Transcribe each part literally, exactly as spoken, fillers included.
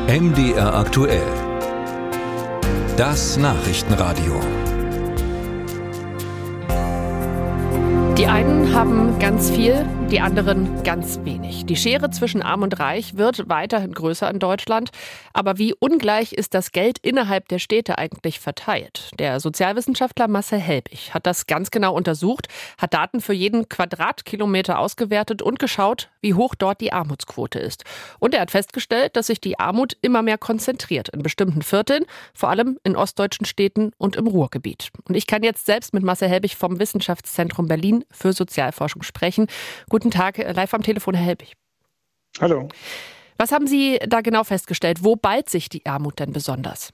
M D R aktuell. Das Nachrichtenradio. Die einen haben ganz viel, die anderen ganz wenig. Die Schere zwischen Arm und Reich wird weiterhin größer in Deutschland. Aber wie ungleich ist das Geld innerhalb der Städte eigentlich verteilt? Der Sozialwissenschaftler Marcel Helbig hat das ganz genau untersucht, hat Daten für jeden Quadratkilometer ausgewertet und geschaut, wie hoch dort die Armutsquote ist. Und er hat festgestellt, dass sich die Armut immer mehr konzentriert in bestimmten Vierteln, vor allem in ostdeutschen Städten und im Ruhrgebiet. Und ich kann jetzt selbst mit Marcel Helbig vom Wissenschaftszentrum Berlin für Sozialforschung sprechen. Guten Tag, live am Telefon, Herr Helbig. Hallo. Was haben Sie da genau festgestellt? Wo ballt sich die Armut denn besonders?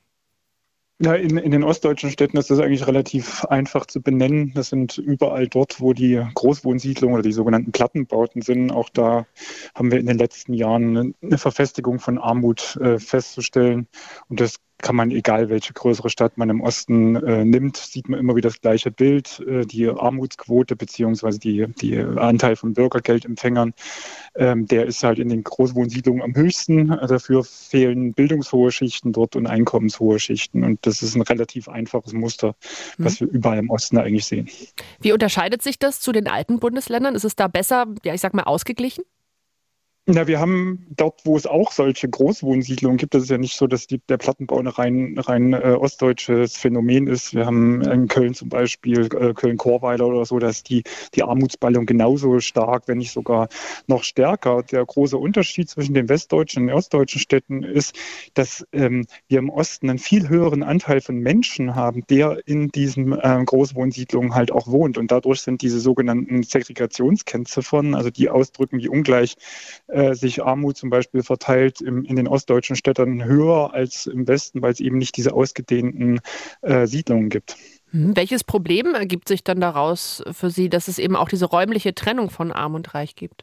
Ja, in, in den ostdeutschen Städten ist das eigentlich relativ einfach zu benennen. Das sind überall dort, wo die Großwohnsiedlungen oder die sogenannten Plattenbauten sind. Auch da haben wir in den letzten Jahren eine Verfestigung von Armut äh, festzustellen. Und das kann man, egal welche größere Stadt man im Osten äh, nimmt, sieht man immer wieder das gleiche Bild. Äh, die Armutsquote beziehungsweise die, die Anteil von Bürgergeldempfängern, ähm, der ist halt in den Großwohnsiedlungen am höchsten. Dafür fehlen bildungshohe Schichten dort und einkommenshohe Schichten. Und das ist ein relativ einfaches Muster, mhm. was wir überall im Osten eigentlich sehen. Wie unterscheidet sich das zu den alten Bundesländern? Ist es da besser, ja, ich sag mal, ausgeglichen? Na, wir haben dort, wo es auch solche Großwohnsiedlungen gibt, das ist ja nicht so, dass die, der Plattenbau ein rein, rein äh, ostdeutsches Phänomen ist. Wir haben in Köln zum Beispiel, äh, Köln-Chorweiler oder so, dass die, die Armutsballung genauso stark, wenn nicht sogar noch stärker. Der große Unterschied zwischen den westdeutschen und den ostdeutschen Städten ist, dass ähm, wir im Osten einen viel höheren Anteil von Menschen haben, der in diesen äh, Großwohnsiedlungen halt auch wohnt. Und dadurch sind diese sogenannten Segregationskennziffern, also die ausdrücken, wie ungleich sich Armut zum Beispiel verteilt im, in den ostdeutschen Städten höher als im Westen, weil es eben nicht diese ausgedehnten äh, Siedlungen gibt. Hm. Welches Problem ergibt sich dann daraus für Sie, dass es eben auch diese räumliche Trennung von Arm und Reich gibt?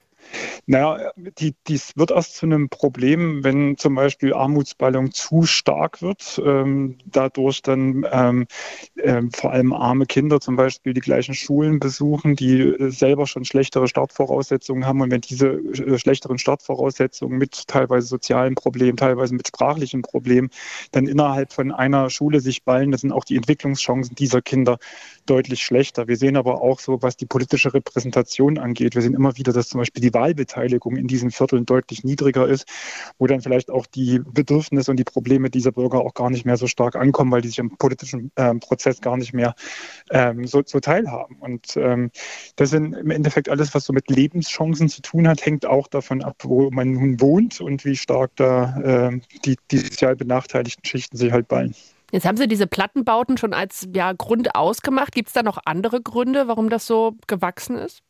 Naja, die, dies wird erst zu einem Problem, wenn zum Beispiel Armutsballung zu stark wird, ähm, dadurch dann ähm, äh, vor allem arme Kinder zum Beispiel die gleichen Schulen besuchen, die äh, selber schon schlechtere Startvoraussetzungen haben. Und wenn diese äh, schlechteren Startvoraussetzungen mit teilweise sozialen Problemen, teilweise mit sprachlichen Problemen, dann innerhalb von einer Schule sich ballen, dann sind auch die Entwicklungschancen dieser Kinder deutlich schlechter. Wir sehen aber auch so, was die politische Repräsentation angeht. Wir sehen immer wieder, dass zum Beispiel die Wahlbeteiligung in diesen Vierteln deutlich niedriger ist, wo dann vielleicht auch die Bedürfnisse und die Probleme dieser Bürger auch gar nicht mehr so stark ankommen, weil die sich am politischen äh, Prozess gar nicht mehr ähm, so, so teilhaben. Und ähm, das sind im Endeffekt alles, was so mit Lebenschancen zu tun hat, hängt auch davon ab, wo man nun wohnt und wie stark da äh, die, die sozial benachteiligten Schichten sich halt ballen. Jetzt haben Sie diese Plattenbauten schon als ja, Grund ausgemacht. Gibt es da noch andere Gründe, warum das so gewachsen ist?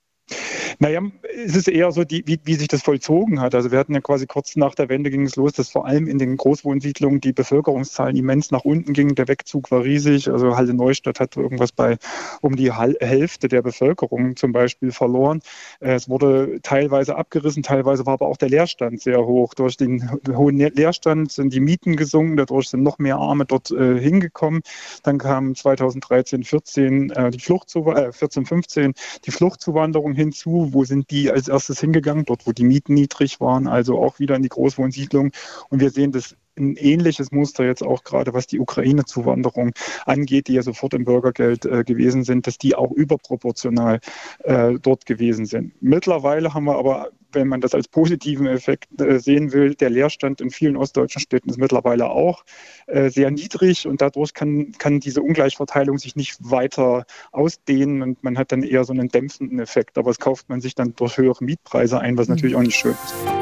Naja, es ist eher so, die, wie, wie sich das vollzogen hat. Also wir hatten ja quasi kurz nach der Wende ging es los, dass vor allem in den Großwohnsiedlungen die Bevölkerungszahlen immens nach unten gingen. Der Wegzug war riesig. Also Halle Neustadt hat irgendwas bei um die Hälfte der Bevölkerung zum Beispiel verloren. Es wurde teilweise abgerissen, teilweise war aber auch der Leerstand sehr hoch. Durch den hohen Leerstand sind die Mieten gesunken, dadurch sind noch mehr Arme dort äh, hingekommen. Dann kam zweitausenddreizehn, vierzehn äh, die Fluchtzuwanderung, äh, vierzehn, fünfzehn die Fluchtzuwanderung hinzu. Wo sind die als erstes hingegangen? Dort, wo die Mieten niedrig waren, also auch wieder in die Großwohnsiedlung. Und wir sehen das ein ähnliches Muster jetzt auch gerade, was die Ukraine-Zuwanderung angeht, die ja sofort im Bürgergeld äh, gewesen sind, dass die auch überproportional äh, dort gewesen sind. Mittlerweile haben wir aber, wenn man das als positiven Effekt äh, sehen will, der Leerstand in vielen ostdeutschen Städten ist mittlerweile auch äh, sehr niedrig und dadurch kann, kann diese Ungleichverteilung sich nicht weiter ausdehnen und man hat dann eher so einen dämpfenden Effekt. Aber das kauft man sich dann durch höhere Mietpreise ein, was natürlich auch nicht schön ist.